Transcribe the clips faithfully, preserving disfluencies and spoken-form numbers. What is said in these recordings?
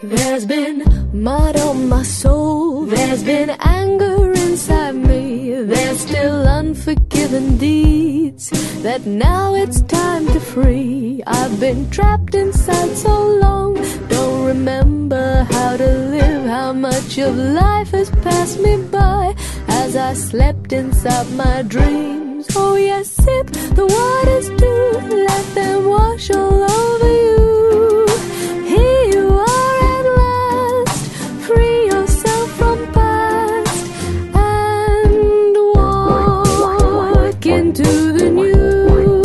There's been mud on my soul, there's been anger inside me, there's still unforgiven deeds that now it's time to free. I've been trapped inside so long, don't remember how to live, how much of life has passed me by as I slept inside my dreams. Oh yes, sip the waters too, let them wash all over you. Here you are at last, free yourself from past and walk into the new.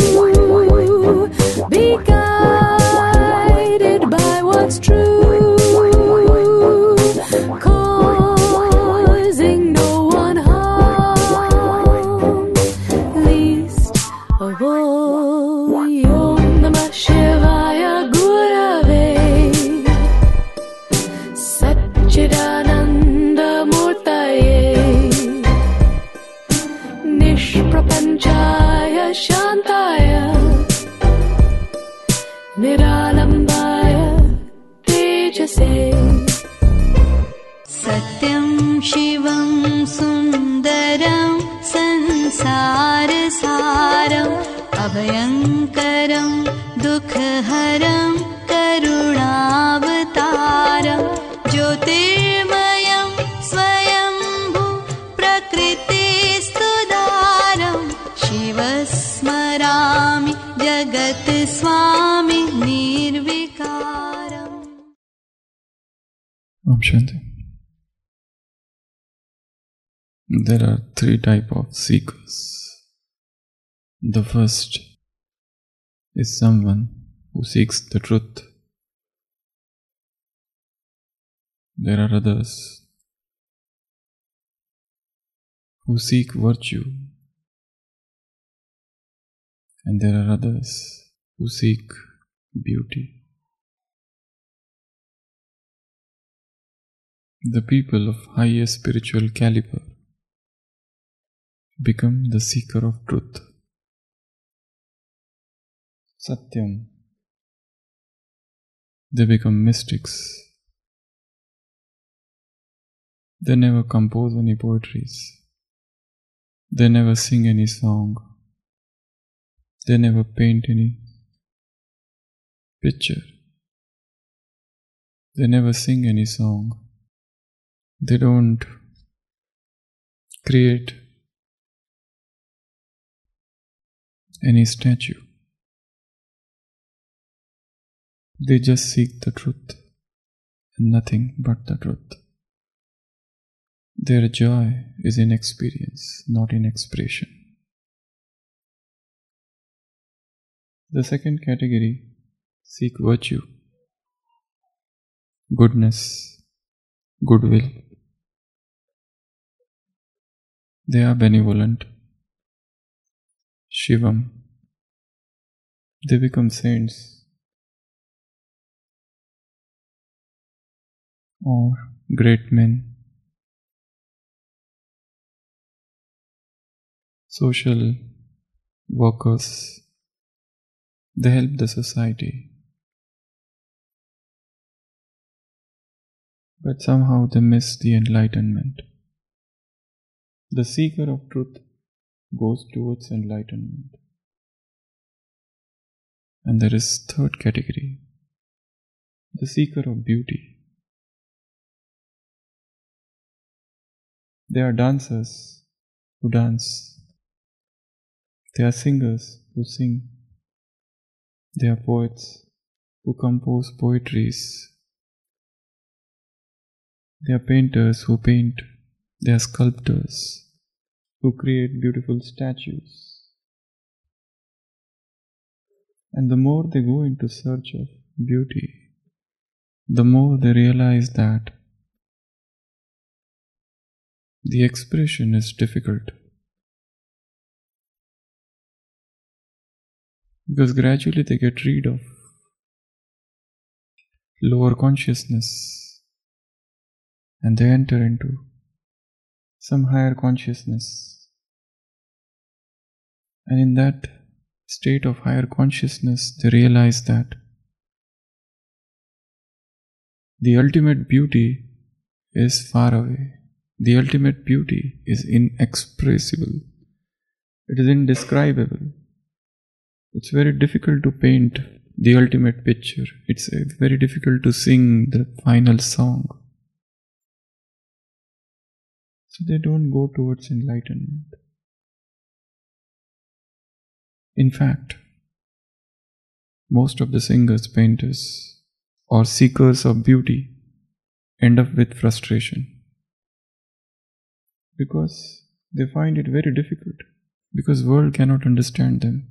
Be guided by what's true, causing no one harm, least of all. Om Namah Shivaya Gurave Satchidananda Murtaye Nishprapanchaya Shantaya Niralambaya Tejase. Satyam Shivam Sundaram Sansarasaram Abhayankaram Dukhaharam Karunavataram Jyotirmayam Swayambhu Prakritistudaram Shivasmarami Jagat Swami Nirvikaram. Om Shanti. There are three types of seekers. The first is someone who seeks the truth. There are others who seek virtue, and there are others who seek beauty. The people of higher spiritual caliber become the seeker of truth. Satyam. They become mystics. They never compose any poetries. They never sing any song. They never paint any picture. They never sing any song. They don't create any statue. They just seek the truth and nothing but the truth. Their joy is in experience, not in expression. The second category seek virtue, goodness, goodwill. They are benevolent. Shivam. They become saints or great men. Social workers. They help the society. But somehow they miss the enlightenment. The seeker of truth goes towards enlightenment. And there is third category, the seeker of beauty. They are dancers who dance. They are singers who sing. They are poets who compose poetries. They are painters who paint. They are sculptors who create beautiful statues. And the more they go into search of beauty, the more they realize that the expression is difficult. Because gradually they get rid of lower consciousness and they enter into some higher consciousness. And in that state of higher consciousness, they realize that The ultimate beauty is far away. The ultimate beauty is inexpressible. It is indescribable. It's very difficult to paint the ultimate picture. It's very difficult to sing the final song. So they don't go towards enlightenment. In fact, most of the singers, painters, or seekers of beauty end up with frustration because they find it very difficult, because the world cannot understand them.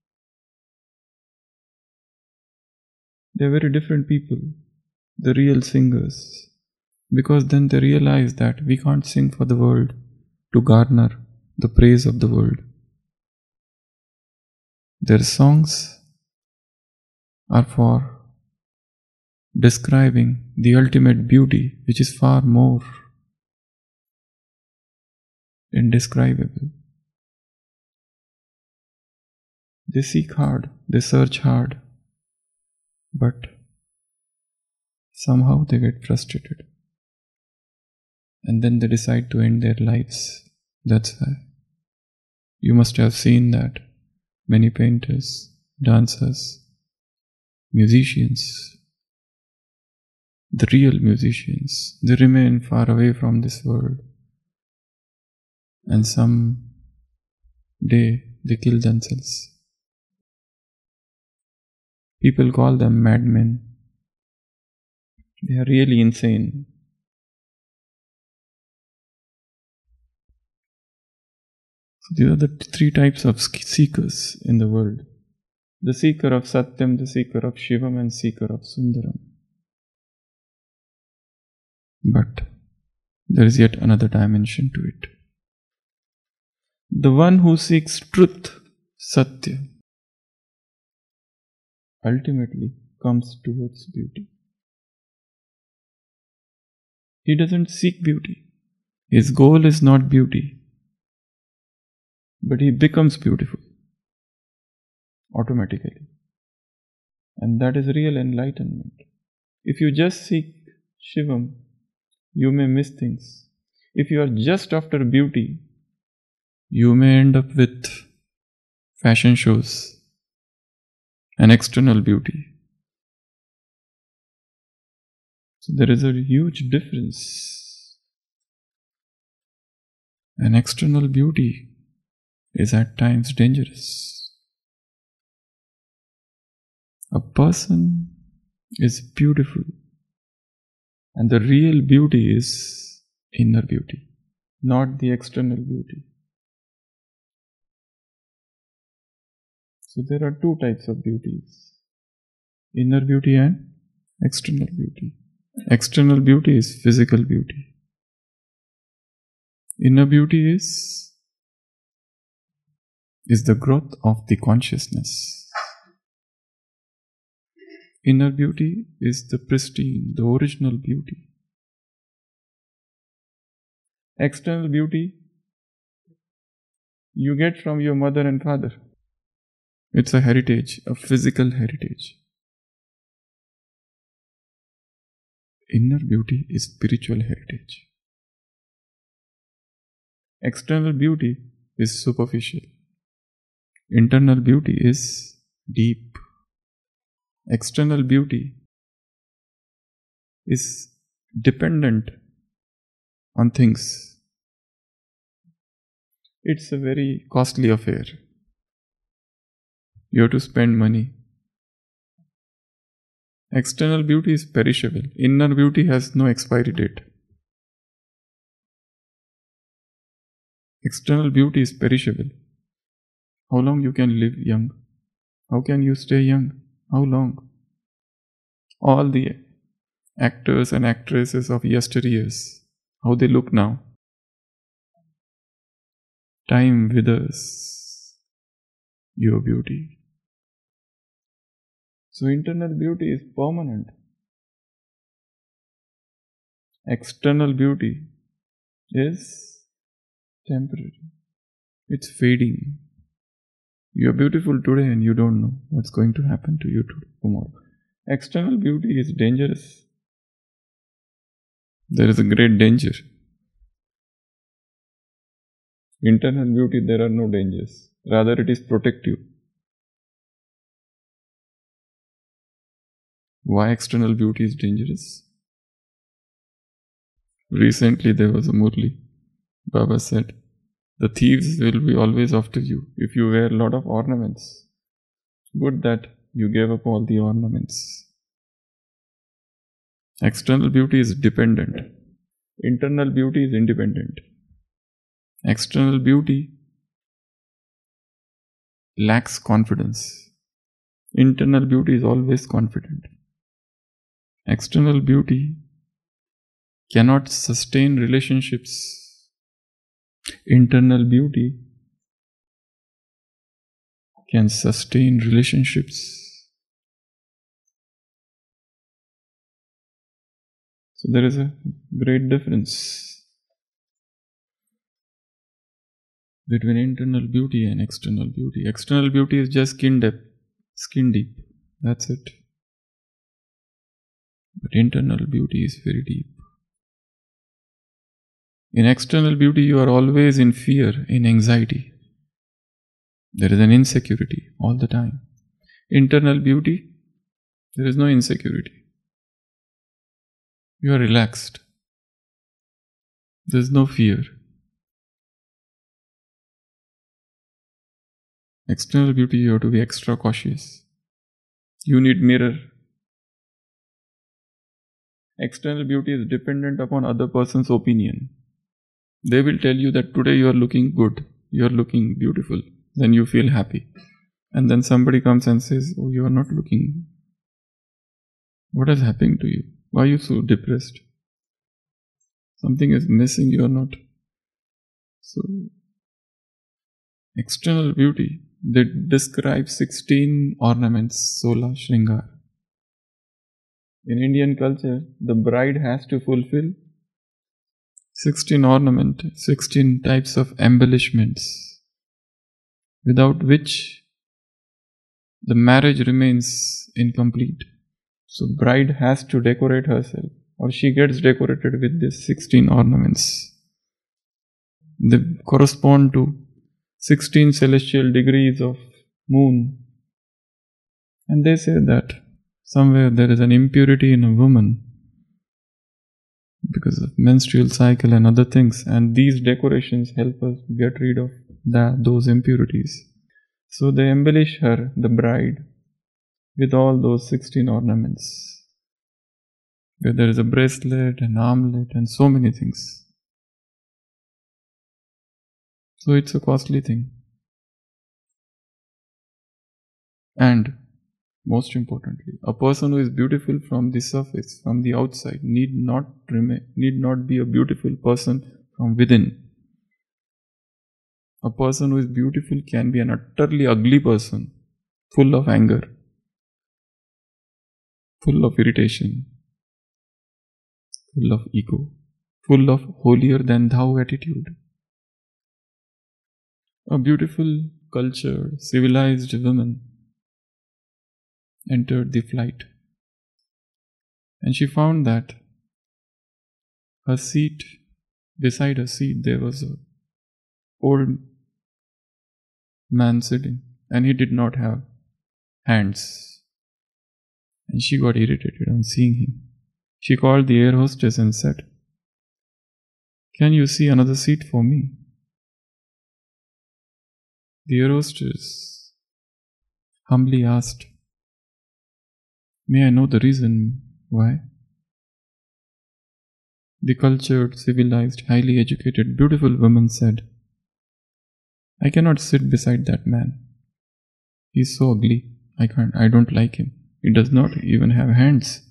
They are very different people, the real singers, because then they realize that we can't sing for the world to garner the praise of the world. Their songs are for describing the ultimate beauty, which is far more indescribable. They seek hard, they search hard, but somehow they get frustrated. And then they decide to end their lives. That's why. You must have seen that many painters, dancers, musicians, the real musicians, they remain far away from this world. And some day they kill themselves. People call them madmen. They are really insane. So these are the three types of seekers in the world. The seeker of Satyam, the seeker of Shivam, and seeker of Sundaram. But there is yet another dimension to it. The one who seeks truth, Satya, ultimately comes towards beauty. He doesn't seek beauty. His goal is not beauty, but he becomes beautiful automatically. And that is real enlightenment. If you just seek Shivam, you may miss things. If you are just after beauty, you may end up with fashion shows and external beauty. So there is a huge difference. And external beauty is at times dangerous. A person is beautiful, and the real beauty is inner beauty, not the external beauty. So there are two types of beauties, inner beauty and external beauty. External beauty is physical beauty. Inner beauty is, is the growth of the consciousness. Inner beauty is the pristine, the original beauty. External beauty you get from your mother and father. It's a heritage, a physical heritage. Inner beauty is spiritual heritage. External beauty is superficial. Internal beauty is deep. External beauty is dependent on things. It's a very costly affair. You have to spend money. External beauty is perishable. Inner beauty has no expiry date. External beauty is perishable. How long you can live young? How can you stay young? How long? All the actors and actresses of yesteryears, how they look now. Time withers your beauty. So internal beauty is permanent. External beauty is temporary. It's fading. You are beautiful today and you don't know what's going to happen to you tomorrow. External beauty is dangerous. there is a great danger. Internal beauty, there are no dangers. Rather, it is protective. Why external beauty is dangerous? Recently, there was a Murli. Baba said, the thieves will be always after you if you wear a lot of ornaments. Good that you gave up all the ornaments. External beauty is dependent. Internal beauty is independent. External beauty lacks confidence. Internal beauty is always confident. External beauty cannot sustain relationships. Internal beauty can sustain relationships. So there is a great difference between internal beauty and external beauty. External beauty is just skin deep, skin deep. That's it. But internal beauty is very deep. In external beauty, you are always in fear, in anxiety. There is an insecurity all the time. Internal beauty, there is no insecurity. You are relaxed. There is no fear. External beauty, you have to be extra cautious. You need mirror. External beauty is dependent upon other person's opinion. They will tell you that today you are looking good, you are looking beautiful. Then you feel happy. And then somebody comes and says, oh, you are not looking. What has happened to you? Why are you so depressed? Something is missing, you are not. So, external beauty, they describe sixteen ornaments, sola, shringar. In Indian culture, the bride has to fulfill sixteen ornaments, sixteen types of embellishments, without which the marriage remains incomplete. So bride has to decorate herself, or she gets decorated with these sixteen ornaments. They correspond to sixteen celestial degrees of moon. And they say that somewhere there is an impurity in a woman because of menstrual cycle and other things, and these decorations help us get rid of that, those impurities. So they embellish her, the bride, with all those sixteen ornaments, where there is a bracelet, an armlet, and so many things. So it's a costly thing. And most importantly, a person who is beautiful from the surface, from the outside, need not remain, need not be a beautiful person from within. A person who is beautiful can be an utterly ugly person, full of anger, full of irritation, full of ego, full of holier than thou attitude. A beautiful, cultured, civilized woman entered the flight, and she found that her seat, beside her seat, there was an old man sitting, and he did not have hands. And she got irritated on seeing him. She called the air hostess and said, "Can you see another seat for me?" The air hostess humbly asked, "May I know the reason why?" The cultured, civilized, highly educated, beautiful woman said, "I cannot sit beside that man. He is so ugly. I can't, I don't like him. He does not even have hands."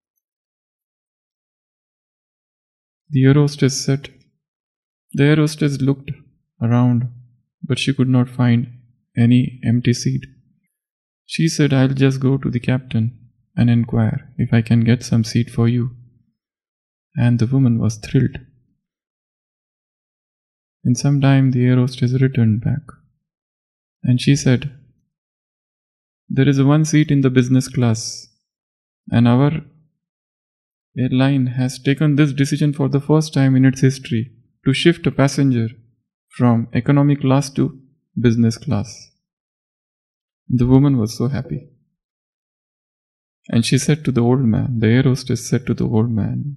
The air hostess said, the air hostess looked around, but she could not find any empty seat. She said, "I'll just go to the captain and inquire if I can get some seat for you." And the woman was thrilled. In some time, the air hostess returned back, and she said, "There is one seat in the business class, and our airline has taken this decision for the first time in its history to shift a passenger from economy class to business class. The woman was so happy. And she said to the old man, the air hostess said to the old man,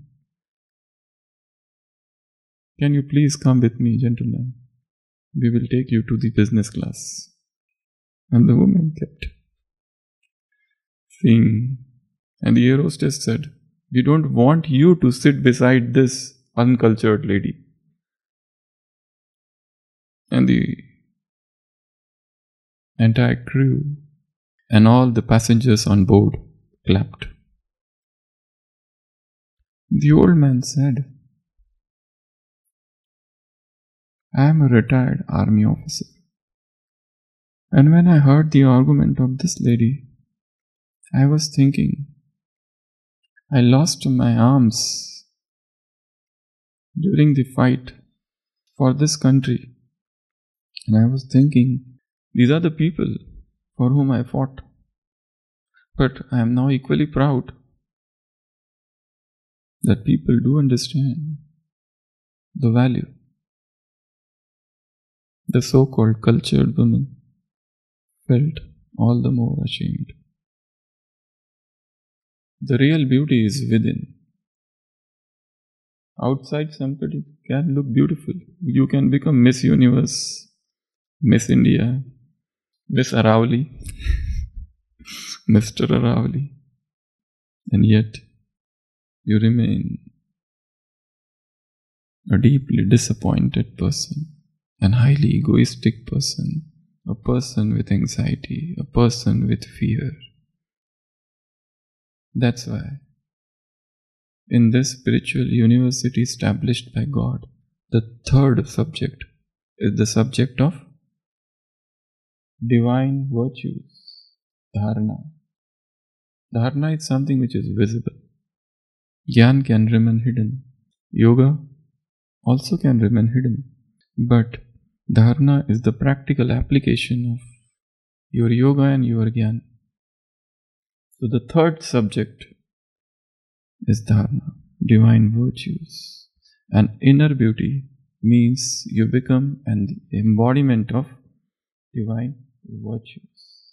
"Can you please come with me, gentlemen? We will take you to the business class." And the woman kept seeing. And the air hostess said, "We don't want you to sit beside this uncultured lady." And the entire crew and all the passengers on board clapped. The old man said, "I am a retired army officer. And when I heard the argument of this lady, I was thinking, I lost my arms during the fight for this country. And I was thinking, these are the people for whom I fought. But I am now equally proud that people do understand the value." The so-called cultured woman felt all the more ashamed. The real beauty is within. Outside somebody can look beautiful. You can become Miss Universe, Miss India, Miss Aravali, Mister Aravali, and yet you remain a deeply disappointed person, an highly egoistic person, a person with anxiety, a person with fear. That's why in this spiritual university established by God, the third subject is the subject of divine virtues, dharana. Dharana is something which is visible. Gyan can remain hidden. Yoga also can remain hidden. But dharana is the practical application of your yoga and your gyan. So the third subject is dharana, divine virtues. And inner beauty means you become an embodiment of divine virtues.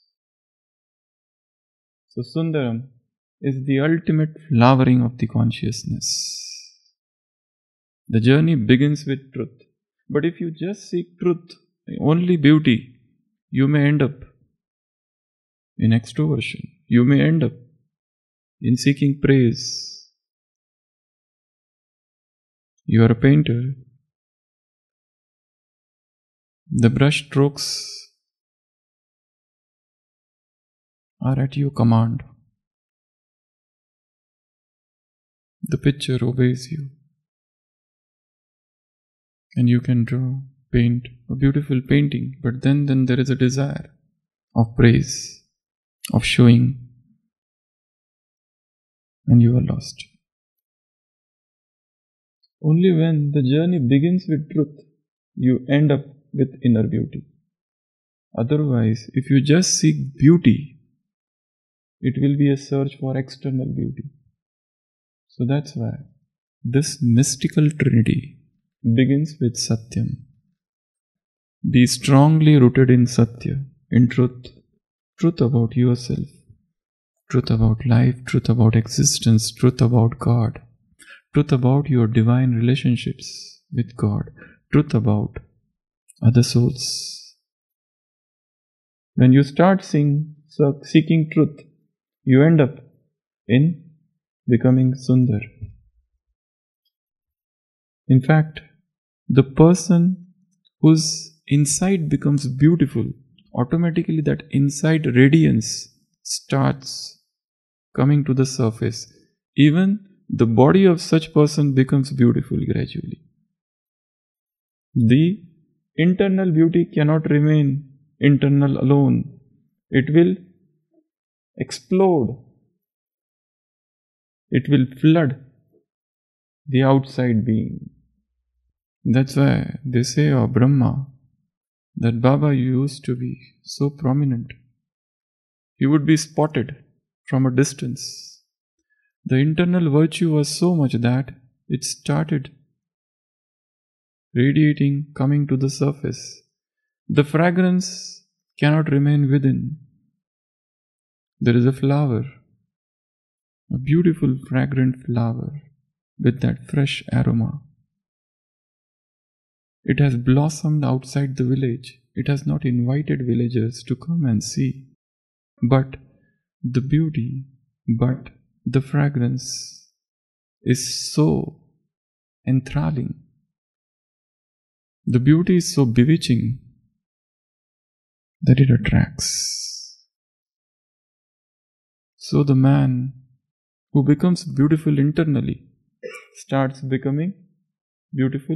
So Sundaram is the ultimate flowering of the consciousness. The journey begins with truth. But if you just seek truth, only beauty, you may end up in extroversion. You may end up in seeking praise. You are a painter. The brush strokes are at your command. The picture obeys you. And you can draw, paint a beautiful painting, but then, then there is a desire of praise, of showing, and you are lost. Only when the journey begins with truth, you end up with inner beauty. Otherwise, if you just seek beauty, it will be a search for external beauty. So that's why this mystical trinity begins with Satyam. Be strongly rooted in Satya, in truth. Truth about yourself, truth about life, truth about existence, truth about God, truth about your divine relationships with God, truth about other souls. When you start seeing, so seeking truth, you end up in becoming Sundar. In fact, the person whose inside becomes beautiful, automatically that inside radiance starts coming to the surface. Even the body of such person becomes beautiful gradually. The internal beauty cannot remain internal alone. It will explode. It will flood the outside being. That's why they say of Brahma that Baba used to be so prominent. He would be spotted from a distance. The internal virtue was so much that it started radiating, coming to the surface. The fragrance cannot remain within. There is a flower, a beautiful fragrant flower with that fresh aroma. It has blossomed outside the village. It has not invited villagers to come and see. But the beauty, but the fragrance is so enthralling. The beauty is so bewitching that it attracts. So the man who becomes beautiful internally starts becoming beautiful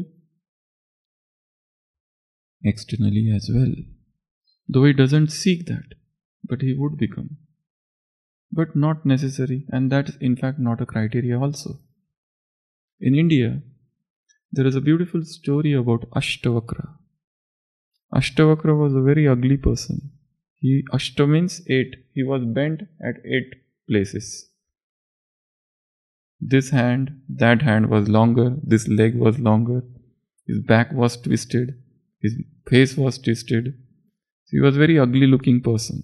externally as well. Though he doesn't seek that, but he would become. But not necessary, and that is in fact not a criteria also. In India, there is a beautiful story about Ashtavakra. Ashtavakra was a very ugly person. He Ashta means eight. He was bent at eight places. This hand, that hand was longer, this leg was longer, his back was twisted, his face was twisted. He was a very ugly looking person.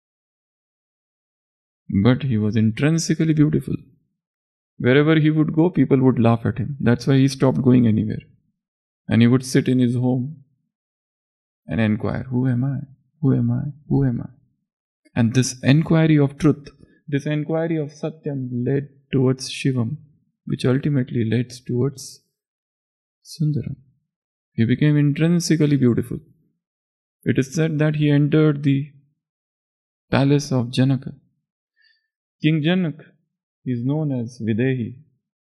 But he was intrinsically beautiful. Wherever he would go, people would laugh at him. That's why he stopped going anywhere. And he would sit in his home and inquire, who am I? Who am I? Who am I? And this enquiry of truth, this enquiry of Satyam led towards Shivam, which ultimately led towards Sundaram. He became intrinsically beautiful. It is said that he entered the palace of Janaka. King Janak is known as Videhi,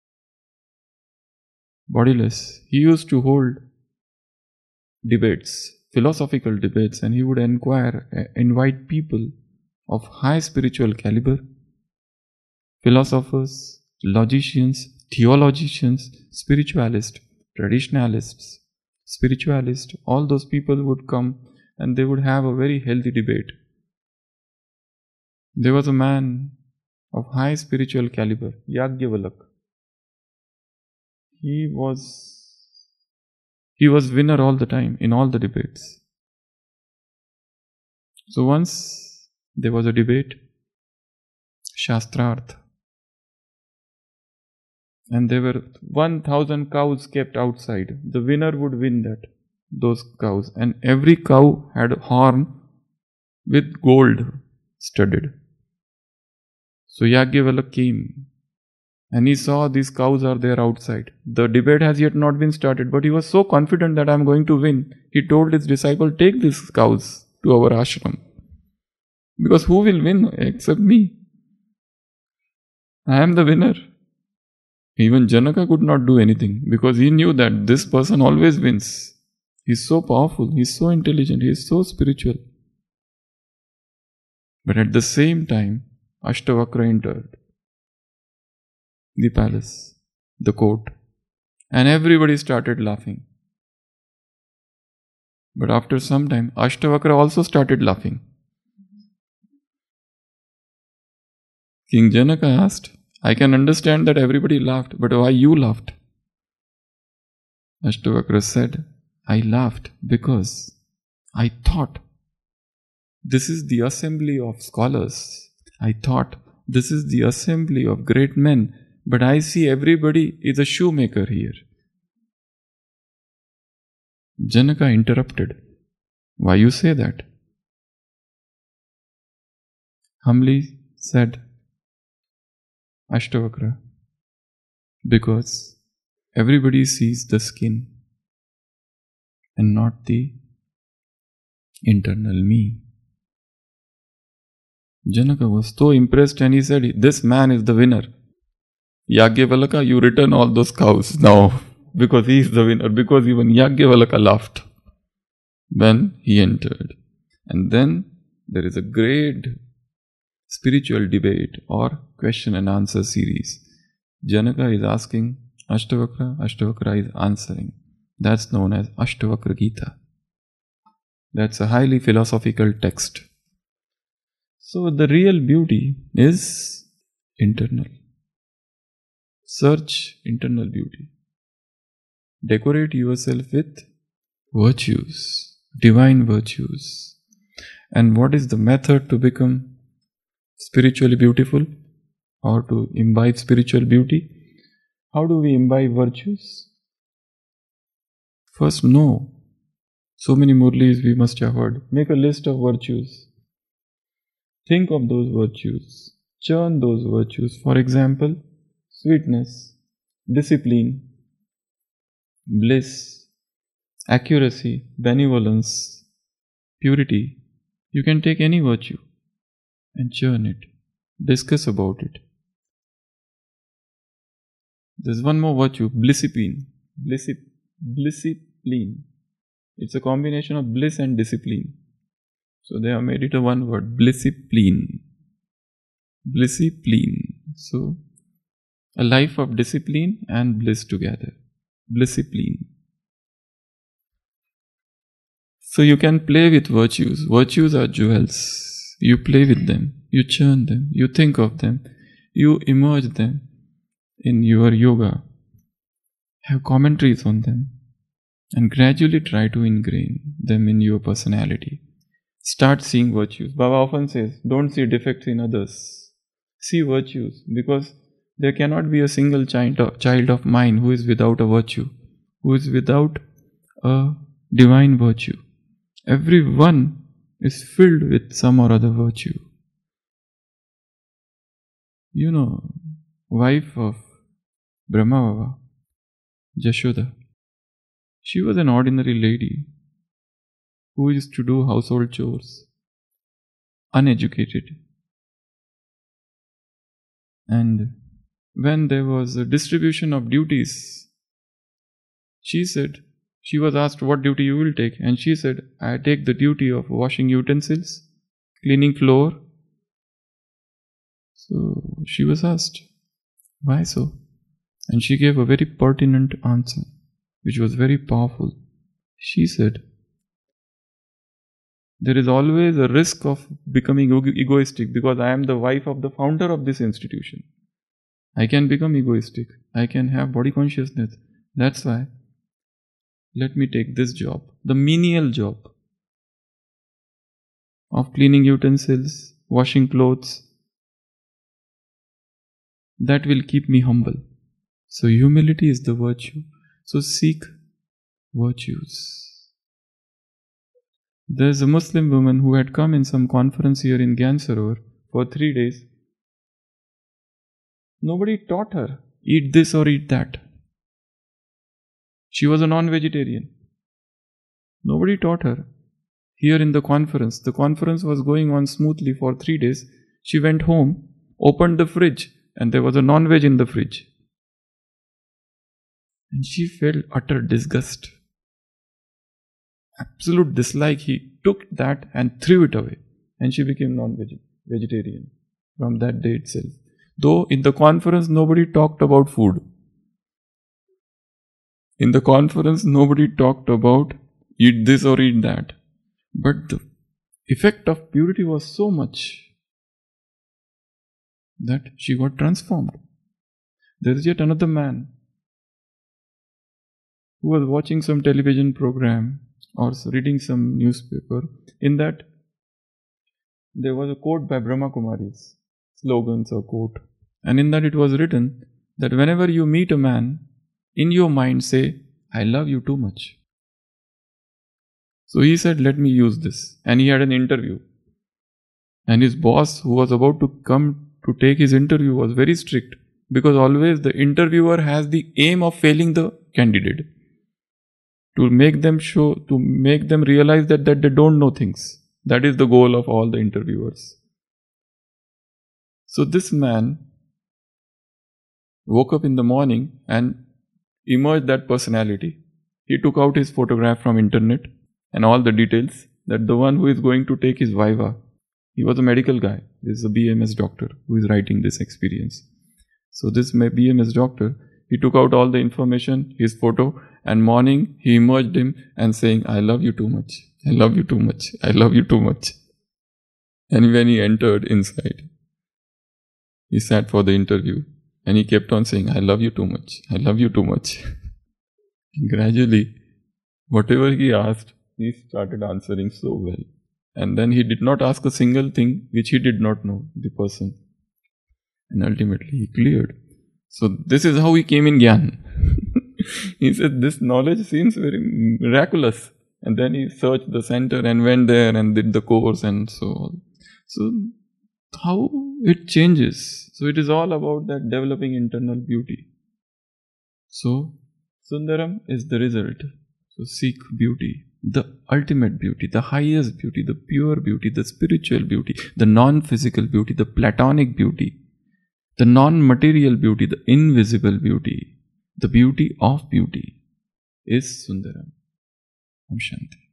bodiless. He used to hold debates, philosophical debates, and he would inquire, invite people of high spiritual caliber, philosophers, logicians, theologians, spiritualists, traditionalists, spiritualists, all those people would come and they would have a very healthy debate. There was a man of high spiritual caliber, Yagyavalak. He was he was winner all the time in all the debates. So once there was a debate, Shastrarth, and there were one thousand cows kept outside. The winner would win that, those cows, and every cow had a horn with gold studded. So Yagyavalak came and he saw these cows are there outside. The debate has yet not been started, but he was so confident that I am going to win. He told his disciple, take these cows to our ashram. Because who will win except me? I am the winner. Even Janaka could not do anything because he knew that this person always wins. He is so powerful, he is so intelligent, he is so spiritual. But at the same time, Ashtavakra entered the palace, the court, and everybody started laughing. But after some time, Ashtavakra also started laughing. King Janaka asked, I can understand that everybody laughed, but why you laughed? Ashtavakra said, I laughed because I thought this is the assembly of scholars. I thought this is the assembly of great men, but I see everybody is a shoemaker here. Janaka interrupted. Why you say that? Humbly said Ashtavakra, because everybody sees the skin and not the internal me. Janaka was so impressed and he said, this man is the winner. Yagyavalaka, you return all those cows now because he is the winner, because even Yagyavalaka laughed when he entered. And then there is a great spiritual debate or question and answer series. Janaka is asking Ashtavakra, Ashtavakra is answering. That's known as Ashtavakra Gita. That's a highly philosophical text. So the real beauty is internal. Search internal beauty. Decorate yourself with virtues, divine virtues. And what is the method to become spiritually beautiful or to imbibe spiritual beauty? How do we imbibe virtues? First, know. So many murlis we must have heard. Make a list of virtues. Think of those virtues. Churn those virtues. For example, sweetness, discipline, bliss, accuracy, benevolence, purity. You can take any virtue and churn it. Discuss about it. There's one more virtue, blissipline. Blissip, blissipline. It's a combination of bliss and discipline. So they have made it a one word, blissipline. Blissipline. So a life of discipline and bliss together. Blissipline. So you can play with virtues. Virtues are jewels. You play with them. You churn them. You think of them. You immerse them in your yoga. Have commentaries on them. And gradually try to ingrain them in your personality. Start seeing virtues. Baba often says, don't see defects in others. See virtues, because there cannot be a single child of, child of mine who is without a virtue, who is without a divine virtue. Everyone is filled with some or other virtue. You know, wife of Brahma Baba, Jashoda, she was an ordinary lady who used to do household chores, uneducated. And when there was a distribution of duties, she said, she was asked what duty you will take, and she said, I take the duty of washing utensils, cleaning floor. So she was asked, why so? And she gave a very pertinent answer, which was very powerful. She said, there is always a risk of becoming egoistic because I am the wife of the founder of this institution. I can become egoistic. I can have body consciousness. That's why let me take this job, the menial job of cleaning utensils, washing clothes. That will keep me humble. So humility is the virtue. So seek virtues. There's a Muslim woman who had come in some conference here in Gyan Sarovar for three days. Nobody taught her, eat this or eat that. She was a non-vegetarian. Nobody taught her. Here in the conference, the conference was going on smoothly for three days. She went home, opened the fridge, and there was a non-veg in the fridge. And she felt utter disgust. Absolute dislike. He took that and threw it away. And she became non-vegetarian from that day itself. Though in the conference nobody talked about food. In the conference nobody talked about eat this or eat that. But the effect of purity was so much that she got transformed. There is yet another man who was watching some television program or reading some newspaper. In that, there was a quote by Brahma Kumaris, slogans or quote. And in that it was written that whenever you meet a man, in your mind say, I love you too much. So he said, let me use this. And he had an interview. And his boss, who was about to come to take his interview, was very strict. Because always the interviewer has the aim of failing the candidate. To make them show, to make them realize that, that they don't know things. That is the goal of all the interviewers. So this man woke up in the morning and emerged that personality. He took out his photograph from internet and all the details that the one who is going to take his viva. He was a medical guy. This is a B M S doctor who is writing this experience. So this B M S doctor, he took out all the information, his photo, and morning he emerged him and saying, I love you too much. I love you too much. I love you too much. And when he entered inside, he sat for the interview And he kept on saying, I love you too much, I love you too much. Gradually, whatever he asked, he started answering so well. And then he did not ask a single thing which he did not know, the person. And ultimately he cleared. So this is how he came in Gyan. He said, this knowledge seems very miraculous. And then he searched the center and went there and did the course and so on. So how it changes. So it is all about that developing internal beauty. So Sundaram is the result. So seek beauty, the ultimate beauty, the highest beauty, the pure beauty, the spiritual beauty, the non-physical beauty, the platonic beauty, the non-material beauty, the invisible beauty, the beauty of beauty is Sundaram. Om Shanti.